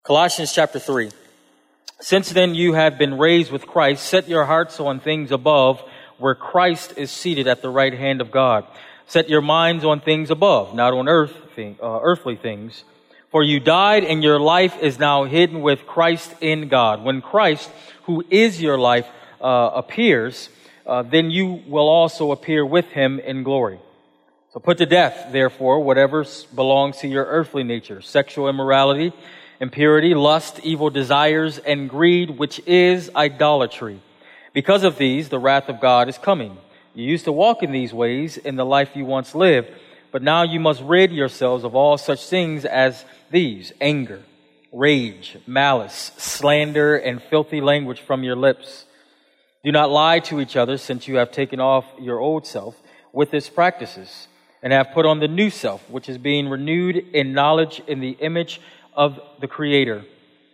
Colossians chapter 3. Since then you have been raised with Christ. Set your hearts on things above, where Christ is seated at the right hand of God. Set your minds on things above, not on earthly things. For you died, and your life is now hidden with Christ in God. When Christ, who is your life, appears, then you will also appear with him in glory. So put to death, therefore, whatever belongs to your earthly nature: sexual immorality, impurity, lust, evil desires, and greed, which is idolatry. Because of these, the wrath of God is coming. You used to walk in these ways in the life you once lived, but now you must rid yourselves of all such things as these: anger, rage, malice, slander, and filthy language from your lips. Do not lie to each other, since you have taken off your old self with its practices, and have put on the new self, which is being renewed in knowledge in the image of the Creator.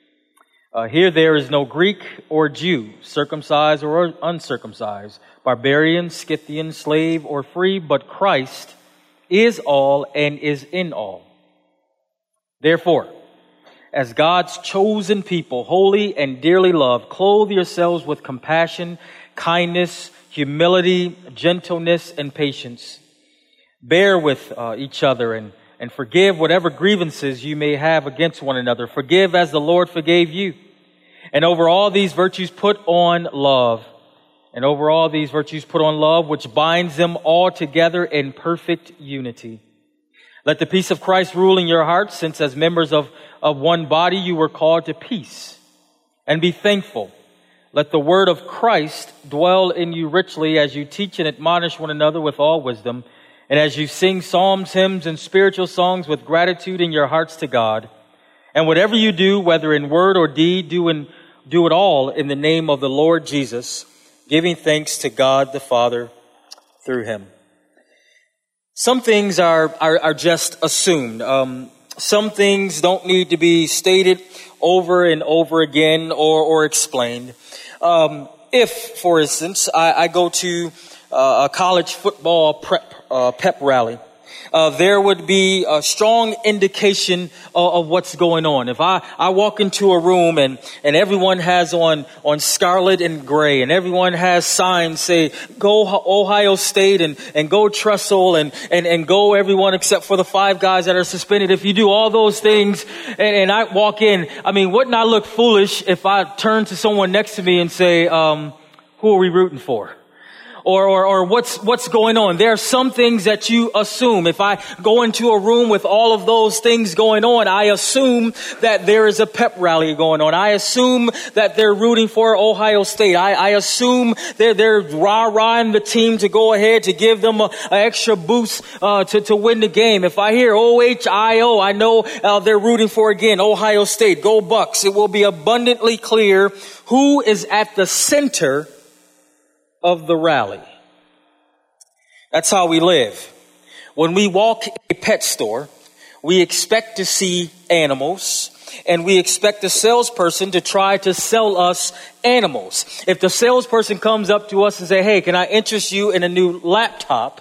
Here there is no Greek or Jew, circumcised or uncircumcised, barbarian, Scythian, slave or free, but Christ is all and is in all. Therefore, as God's chosen people, holy and dearly loved, clothe yourselves with compassion, kindness, humility, gentleness, and patience. Bear with each other and forgive whatever grievances you may have against one another. Forgive as the Lord forgave you. And over all these virtues put on love. And over all these virtues put on love, which binds them all together in perfect unity. Let the peace of Christ rule in your hearts, since as members of one body you were called to peace. And be thankful. Let the word of Christ dwell in you richly, as you teach and admonish one another with all wisdom, and as you sing psalms, hymns, and spiritual songs with gratitude in your hearts to God. And whatever you do, whether in word or deed, do it all in the name of the Lord Jesus, giving thanks to God the Father through him. Some things are just assumed. Some things don't need to be stated over and over again or explained. If, for instance, I go to a college football pep rally, there would be a strong indication of what's going on. If I walk into a room and everyone has on scarlet and gray, and everyone has signs say, go Ohio State and go Trestle and go everyone except for the 5 guys that are suspended. If you do all those things and I walk in, wouldn't I look foolish if I turn to someone next to me and say, who are we rooting for? Or what's going on? There are some things that you assume. If I go into a room with all of those things going on, I assume that there is a pep rally going on. I assume that they're rooting for Ohio State. I assume they're rah-rahing the team to go ahead, to give them an extra boost to win the game. If I hear OHIO, I know they're rooting for, again, Ohio State. Go Bucks. It will be abundantly clear who is at the center of the rally. That's how we live. When we walk in a pet store, we expect to see animals, and we expect the salesperson to try to sell us animals. If the salesperson comes up to us and say, "Hey, can I interest you in a new laptop?"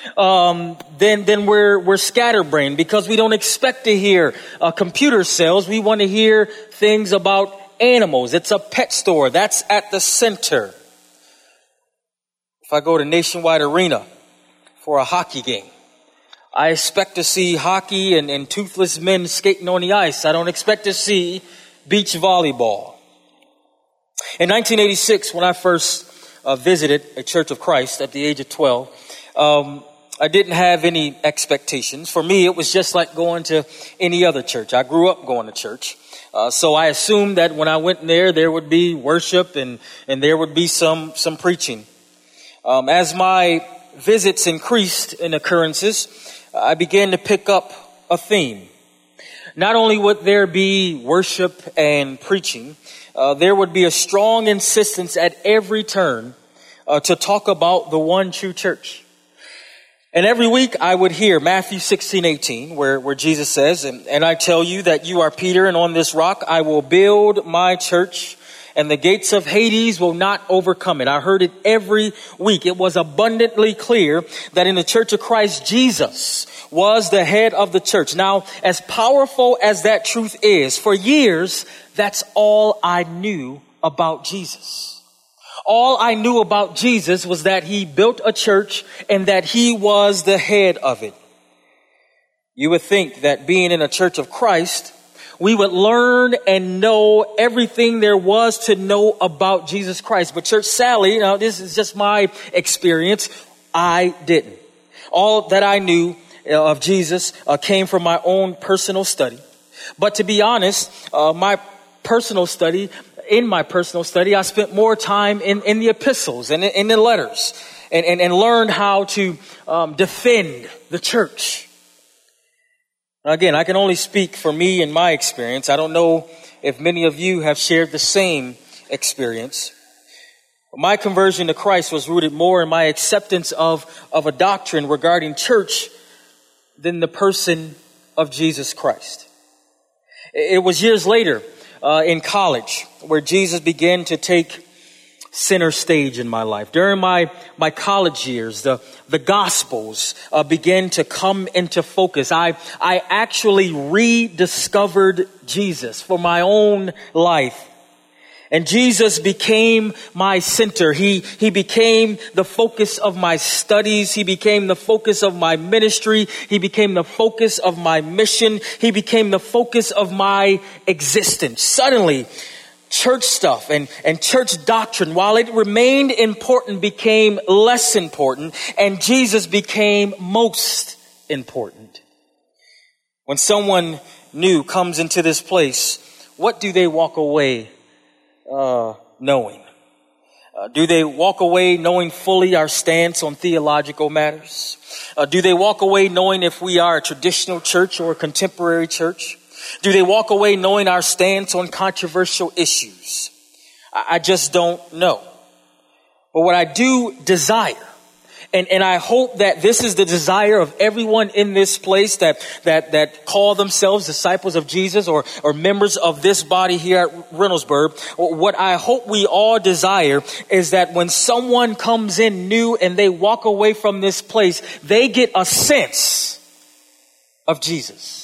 Then we're scatterbrained, because we don't expect to hear computer sales. We want to hear things about animals. It's a pet store. That's at the center. If I go to Nationwide Arena for a hockey game, I expect to see hockey and toothless men skating on the ice. I don't expect to see beach volleyball. In 1986, when I first visited a Church of Christ at the age of 12, I didn't have any expectations. For me, it was just like going to any other church. I grew up going to church. So I assumed that when I went there would be worship and there would be some preaching. As my visits increased in occurrences, I began to pick up a theme. Not only would there be worship and preaching, there would be a strong insistence at every turn to talk about the one true church. And every week I would hear Matthew 16:18, where Jesus says, and I tell you that you are Peter, and on this rock I will build my church, and the gates of Hades will not overcome it. I heard it every week. It was abundantly clear that in the Church of Christ, Jesus was the head of the church. Now, as powerful as that truth is, for years, that's all I knew about Jesus. All I knew about Jesus was that he built a church and that he was the head of it. You would think that being in a Church of Christ, we would learn and know everything there was to know about Jesus Christ. But Church Sally, now this is just my experience, I didn't. All that I knew of Jesus came from my own personal study. But to be honest, in my personal study, I spent more time in the epistles and in the letters and learned how to defend the church. Again, I can only speak for me and my experience. I don't know if many of you have shared the same experience. My conversion to Christ was rooted more in my acceptance of a doctrine regarding church than the person of Jesus Christ. It was years later in college where Jesus began to take center stage in my life. During my college years, the Gospels began to come into focus. I actually rediscovered Jesus for my own life. And Jesus became my center. He became the focus of my studies. He became the focus of my ministry. He became the focus of my mission. He became the focus of my existence. Suddenly, church stuff and church doctrine, while it remained important, became less important, and Jesus became most important. When someone new comes into this place, what do they walk away knowing? Do they walk away knowing fully our stance on theological matters? Do they walk away knowing if we are a traditional church or a contemporary church? Do they walk away knowing our stance on controversial issues? I just don't know. But what I do desire, and I hope that this is the desire of everyone in this place that call themselves disciples of Jesus or members of this body here at Reynoldsburg, what I hope we all desire is that when someone comes in new and they walk away from this place, they get a sense of Jesus.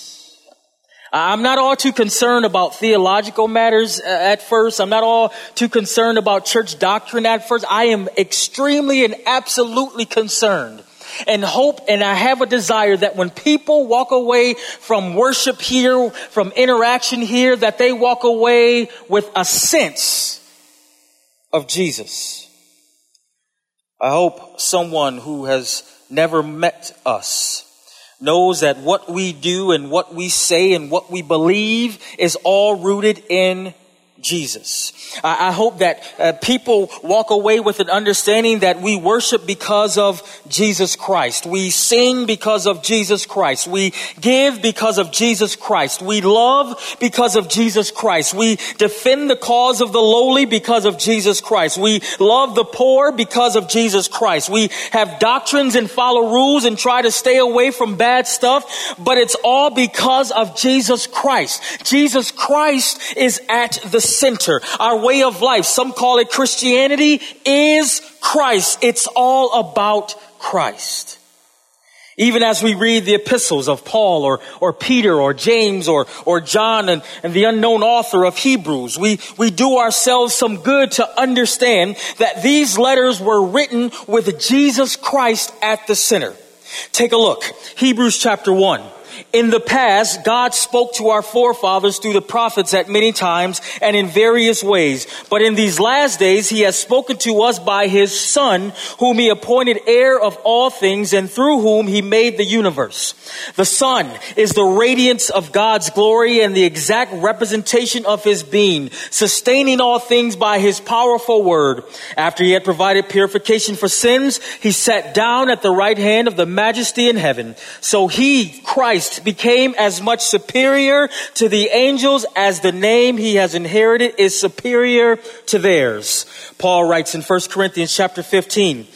I'm not all too concerned about theological matters at first. I'm not all too concerned about church doctrine at first. I am extremely and absolutely concerned and hope, and I have a desire that when people walk away from worship here, from interaction here, that they walk away with a sense of Jesus. I hope someone who has never met us knows that what we do and what we say and what we believe is all rooted in Jesus. I hope that people walk away with an understanding that we worship because of Jesus Christ. We sing because of Jesus Christ. We give because of Jesus Christ. We love because of Jesus Christ. We defend the cause of the lowly because of Jesus Christ. We love the poor because of Jesus Christ. We have doctrines and follow rules and try to stay away from bad stuff, but it's all because of Jesus Christ. Jesus Christ is at the center. Our way of life, some call it Christianity, is Christ. It's all about Christ. Even as we read the epistles of Paul or Peter or James or John and the unknown author of Hebrews, we do ourselves some good to understand that these letters were written with Jesus Christ at the center. Take a look. Hebrews chapter 1. In the past, God spoke to our forefathers through the prophets at many times and in various ways. But in these last days, he has spoken to us by his Son, whom he appointed heir of all things and through whom he made the universe. The Son is the radiance of God's glory and the exact representation of his being, sustaining all things by his powerful word. After he had provided purification for sins, he sat down at the right hand of the Majesty in heaven. So he, Christ, became as much superior to the angels as the name he has inherited is superior to theirs. Paul writes in 1 Corinthians chapter 15,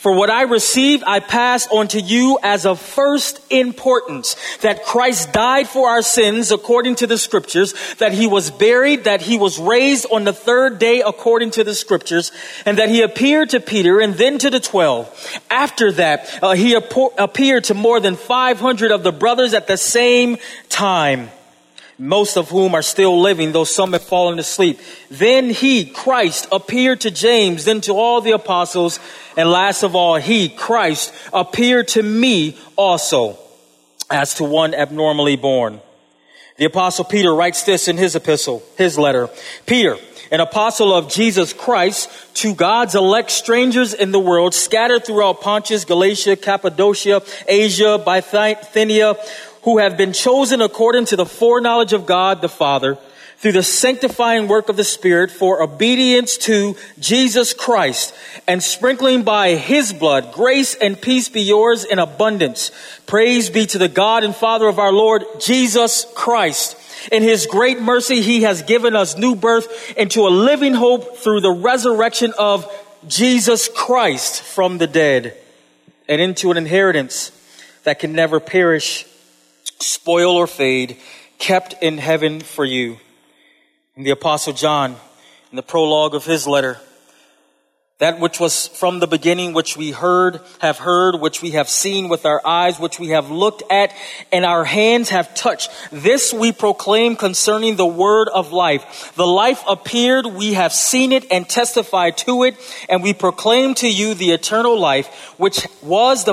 For what I received, I pass on to you as of first importance, that Christ died for our sins according to the scriptures, that he was buried, that he was raised on the third day according to the scriptures, and that he appeared to Peter and then to the 12. After that, he appeared to more than 500 of the brothers at the same time, most of whom are still living, though some have fallen asleep. Then he, Christ, appeared to James, then to all the apostles, and last of all, he, Christ, appeared to me also, as to one abnormally born. The apostle Peter writes this in his epistle, his letter. Peter, an apostle of Jesus Christ, to God's elect strangers in the world, scattered throughout Pontus, Galatia, Cappadocia, Asia, Bithynia, who have been chosen according to the foreknowledge of God the Father, through the sanctifying work of the Spirit, for obedience to Jesus Christ, and sprinkling by his blood, grace and peace be yours in abundance. Praise be to the God and Father of our Lord Jesus Christ. In his great mercy, he has given us new birth into a living hope through the resurrection of Jesus Christ from the dead, and into an inheritance that can never perish, spoil or fade, kept in heaven for you. And the apostle John, in the prologue of his letter, that which was from the beginning, which we have heard, which we have seen with our eyes, which we have looked at, and our hands have touched. This we proclaim concerning the word of life. The life appeared, we have seen it and testified to it, and we proclaim to you the eternal life, which was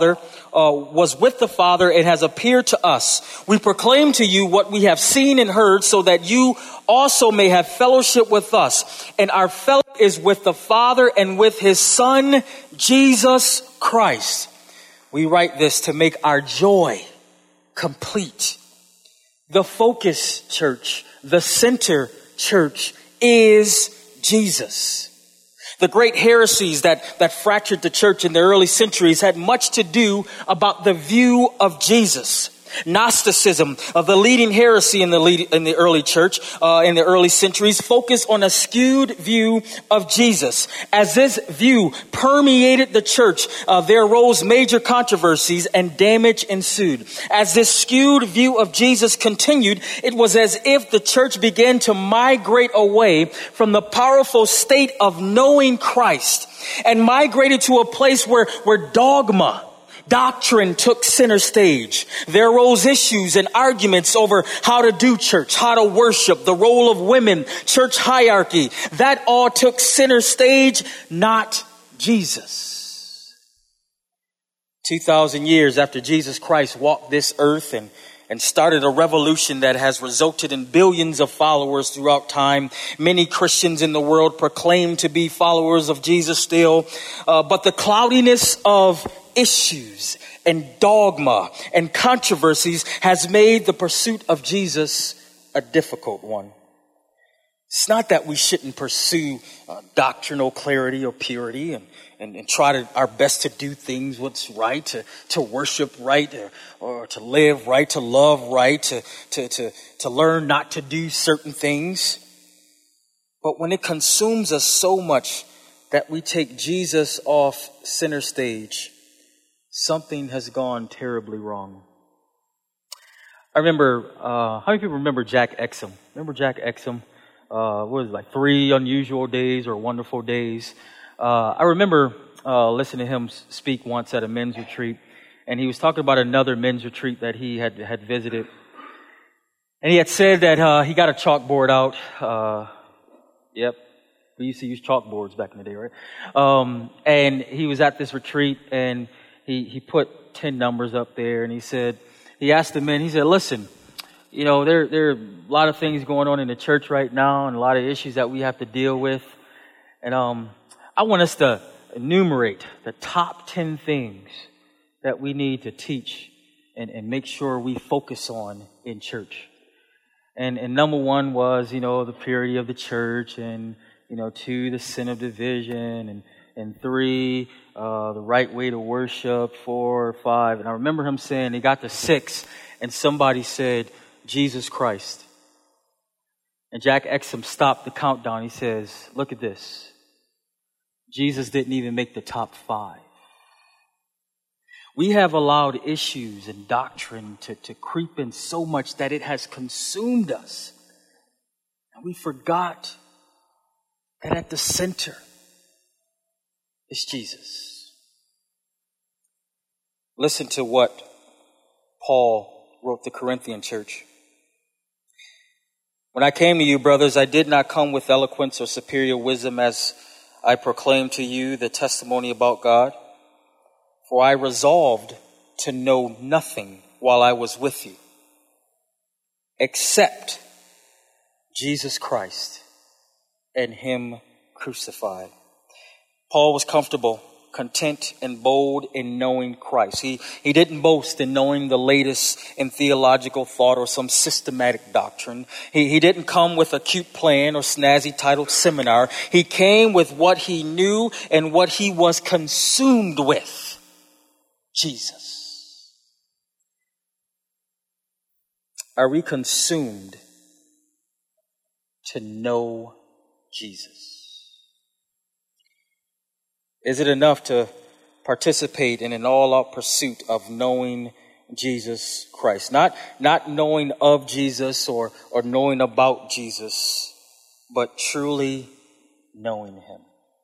with the Father and has appeared to us. We proclaim to you what we have seen and heard, so that you also may have fellowship with us. And our fellowship is with the Father and with his Son, Jesus Christ. We write this to make our joy complete. The focus church, the center church, is Jesus. The great heresies that fractured the church in the early centuries had much to do about the view of Jesus. Gnosticism, the leading heresy in the early church, in the early centuries, focused on a skewed view of Jesus. As this view permeated the church, there arose major controversies and damage ensued. As this skewed view of Jesus continued, it was as if the church began to migrate away from the powerful state of knowing Christ and migrated to a place where doctrine took center stage. There arose issues and arguments over how to do church, how to worship, the role of women, church hierarchy. That all took center stage, not Jesus. 2,000 years after Jesus Christ walked this earth and started a revolution that has resulted in billions of followers throughout time. Many Christians in the world proclaim to be followers of Jesus still, but the cloudiness of issues and dogma and controversies has made the pursuit of Jesus a difficult one. It's not that we shouldn't pursue doctrinal clarity or purity and try our best to do things what's right, to worship right, or to live right, to love right, to learn not to do certain things. But when it consumes us so much that we take Jesus off center stage, something has gone terribly wrong. I remember, how many people remember Jack Exum? Remember Jack Exum? What was it, like 3 Unusual Days or Wonderful Days? I remember listening to him speak once at a men's retreat, and he was talking about another men's retreat that he had visited. And he had said that he got a chalkboard out. Yep, we used to use chalkboards back in the day, right? And he was at this retreat, and he put 10 numbers up there, and he asked the men, he said, listen, you know, there are a lot of things going on in the church right now and a lot of issues that we have to deal with. And I want us to enumerate the top 10 things that we need to teach and make sure we focus on in church. And number 1 was, the purity of the church, and, 2, the sin of division, and 3, the right way to worship, 4, 5. And I remember him saying, he got to 6, and somebody said, Jesus Christ. And Jack Exum stopped the countdown. He says, look at this. Jesus didn't even make the top 5. We have allowed issues and doctrine to creep in so much that it has consumed us. And we forgot that at the center is Jesus. Listen to what Paul wrote the Corinthian church. When I came to you, brothers, I did not come with eloquence or superior wisdom as I proclaimed to you the testimony about God. For I resolved to know nothing while I was with you, except Jesus Christ and Him crucified. Paul was comfortable, content, and bold in knowing Christ. He didn't boast in knowing the latest in theological thought or some systematic doctrine. He didn't come with a cute plan or snazzy titled seminar. He came with what he knew and what he was consumed with. Jesus. Are we consumed to know Jesus? Is it enough to participate in an all-out pursuit of knowing Jesus Christ? Not knowing of Jesus or knowing about Jesus, but truly knowing Him.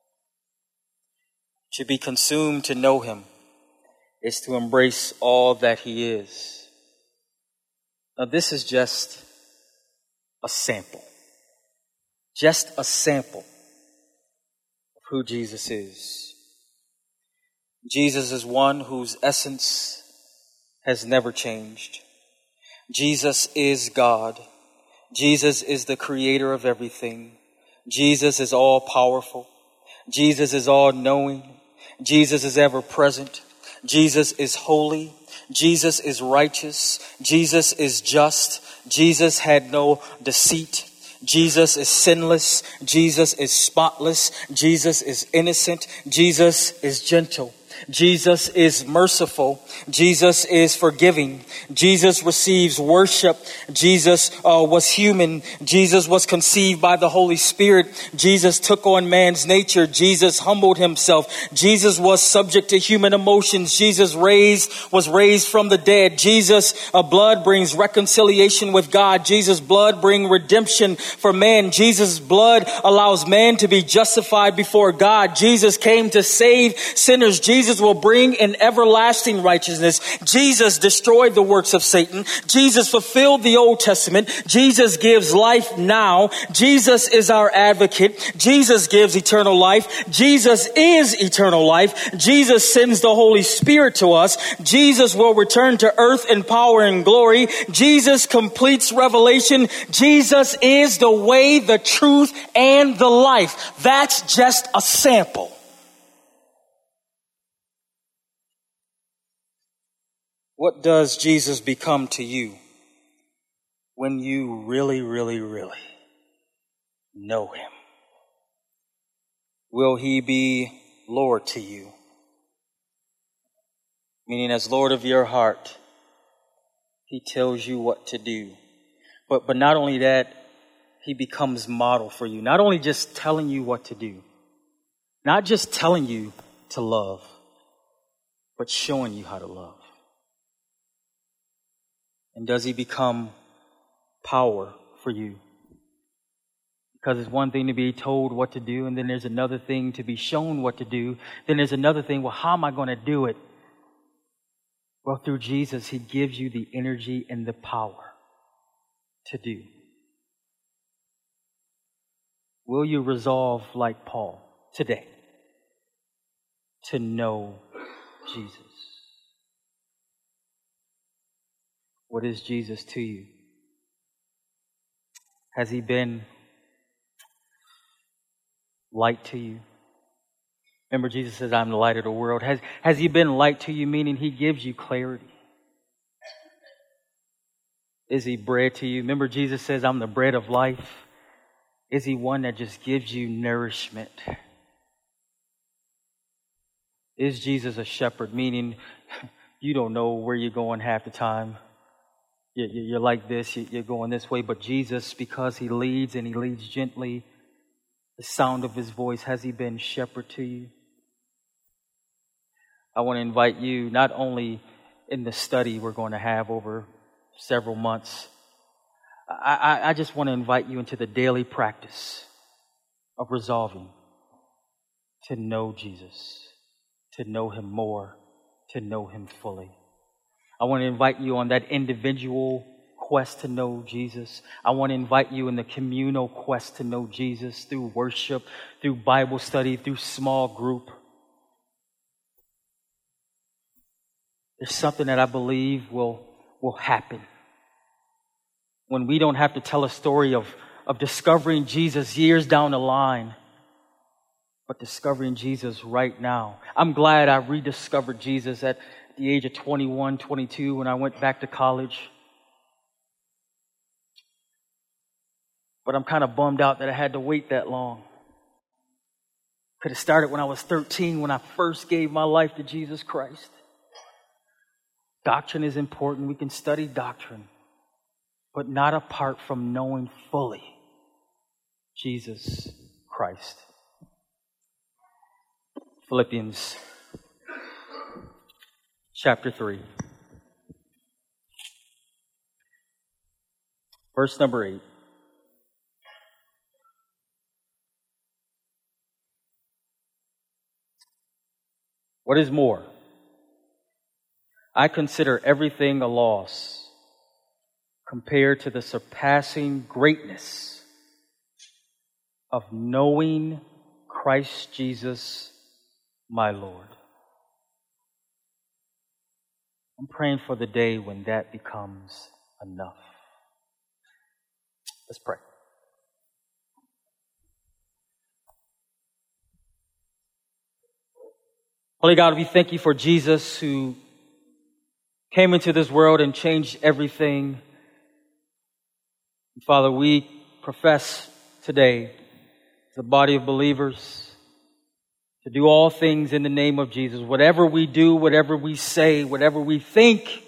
To be consumed to know Him is to embrace all that He is. Now, this is just a sample. Just a sample of who Jesus is. Jesus is one whose essence has never changed. Jesus is God. Jesus is the creator of everything. Jesus is all powerful. Jesus is all knowing. Jesus is ever present. Jesus is holy. Jesus is righteous. Jesus is just. Jesus had no deceit. Jesus is sinless. Jesus is spotless. Jesus is innocent. Jesus is gentle. Jesus is merciful. Jesus is forgiving. Jesus receives worship. Jesus was human. Jesus was conceived by the Holy Spirit. Jesus took on man's nature. Jesus humbled himself. Jesus was subject to human emotions. Jesus was raised from the dead. Jesus' blood brings reconciliation with God. Jesus' blood brings redemption for man. Jesus' blood allows man to be justified before God. Jesus came to save sinners. Jesus will bring an everlasting righteousness. Jesus destroyed the works of Satan. Jesus fulfilled the Old Testament. Jesus gives life now. Jesus is our advocate. Jesus gives eternal life. Jesus is eternal life. Jesus sends the Holy Spirit to us. Jesus will return to earth in power and glory. Jesus completes revelation. Jesus is the way, the truth, and the life. That's just a sample. What does Jesus become to you when you really, really, really know Him? Will He be Lord to you? Meaning, as Lord of your heart, He tells you what to do. But not only that, He becomes model for you. Not only just telling you what to do, not just telling you to love, but showing you how to love. And does He become power for you? Because it's one thing to be told what to do, and then there's another thing to be shown what to do. Then there's another thing, well, how am I going to do it? Well, through Jesus, He gives you the energy and the power to do. Will you resolve, like Paul, today, to know Jesus? What is Jesus to you? Has He been light to you? Remember, Jesus says, I'm the light of the world. Has He been light to you, meaning He gives you clarity? Is He bread to you? Remember, Jesus says, I'm the bread of life. Is He one that just gives you nourishment? Is Jesus a shepherd, meaning you don't know where you're going half the time? You're like this, you're going this way, but Jesus, because He leads and He leads gently, the sound of His voice, has He been shepherd to you? I want to invite you not only in the study we're going to have over several months. I just want to invite you into the daily practice of resolving to know Jesus, to know Him more, to know Him fully. I want to invite you on that individual quest to know Jesus. I want to invite you in the communal quest to know Jesus through worship, through Bible study, through small group. There's something that I believe will happen when we don't have to tell a story of discovering Jesus years down the line, but discovering Jesus right now. I'm glad I rediscovered Jesus at the age of 21, 22 when I went back to college. But I'm kind of bummed out that I had to wait that long. Could have started when I was 13 when I first gave my life to Jesus Christ. Doctrine is important. We can study doctrine, but not apart from knowing fully Jesus Christ. Philippians chapter 3, verse number 8. What is more, I consider everything a loss compared to the surpassing greatness of knowing Christ Jesus, my Lord. I'm praying for the day when that becomes enough. Let's pray. Holy God, we thank you for Jesus who came into this world and changed everything. Father, we profess today, the body of believers, to do all things in the name of Jesus. Whatever we do, whatever we say, whatever we think,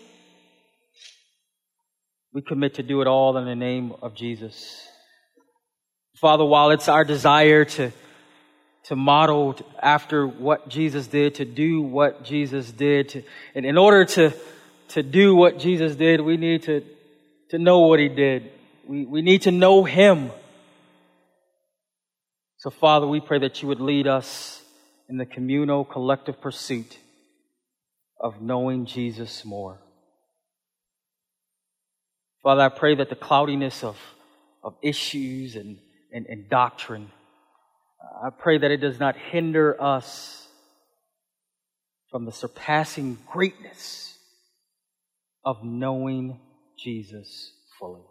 we commit to do it all in the name of Jesus. Father, while it's our desire to model after what Jesus did, to do what Jesus did, and in order to do what Jesus did, we need to know what He did. We need to know Him. So, Father, we pray that you would lead us in the communal, collective pursuit of knowing Jesus more. Father, I pray that the cloudiness of issues and doctrine, I pray that it does not hinder us from the surpassing greatness of knowing Jesus fully.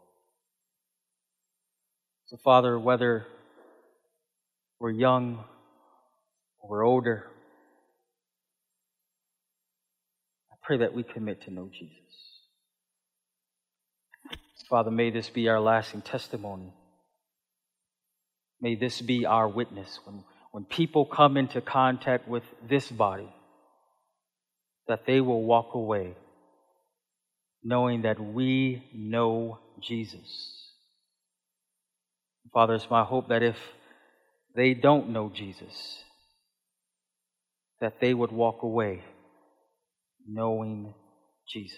So, Father, whether we're young or we're older, I pray that we commit to know Jesus. Father, may this be our lasting testimony. May this be our witness when people come into contact with this body, that they will walk away knowing that we know Jesus. Father, it's my hope that if they don't know Jesus, that they would walk away knowing Jesus.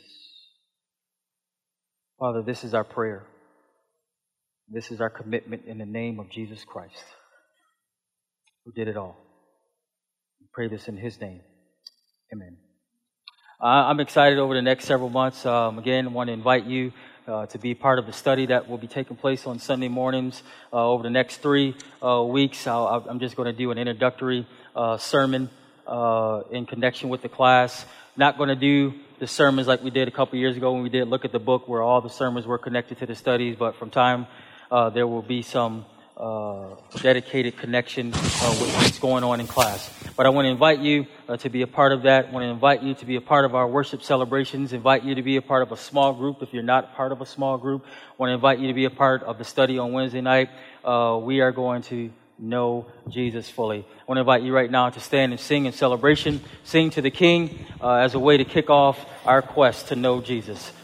Father, this is our prayer. This is our commitment in the name of Jesus Christ, who did it all. We pray this in His name. Amen. I'm excited over the next several months. Again, I want to invite you to be part of the study that will be taking place on Sunday mornings over the next 3 weeks. I'm just going to do an introductory sermon in connection with the class. Not going to do the sermons like we did a couple years ago when we did look at the book where all the sermons were connected to the studies, but from time there will be some dedicated connection with what's going on in class. But I want to invite you to be a part of that. I want to invite you to be a part of our worship celebrations. Invite you to be a part of a small group if you're not part of a small group. I want to invite you to be a part of the study on Wednesday night. We are going to know Jesus fully. I want to invite you right now to stand and sing in celebration. Sing to the King as a way to kick off our quest to know Jesus.